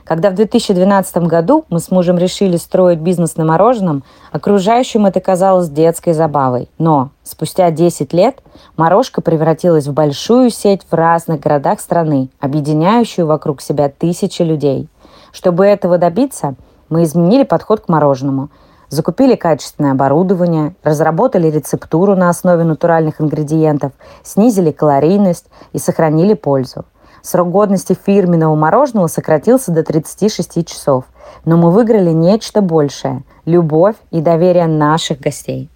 Когда в 2012 году мы с мужем решили строить бизнес на мороженом, окружающим это казалось детской забавой. Но спустя 10 лет морожка превратилась в большую сеть в разных городах страны, объединяющую вокруг себя тысячи людей. Чтобы этого добиться, мы изменили подход к мороженому. Закупили качественное оборудование, разработали рецептуру на основе натуральных ингредиентов, снизили калорийность и сохранили пользу. Срок годности фирменного мороженого сократился до 36 часов. Но мы выиграли нечто большее – любовь и доверие наших гостей.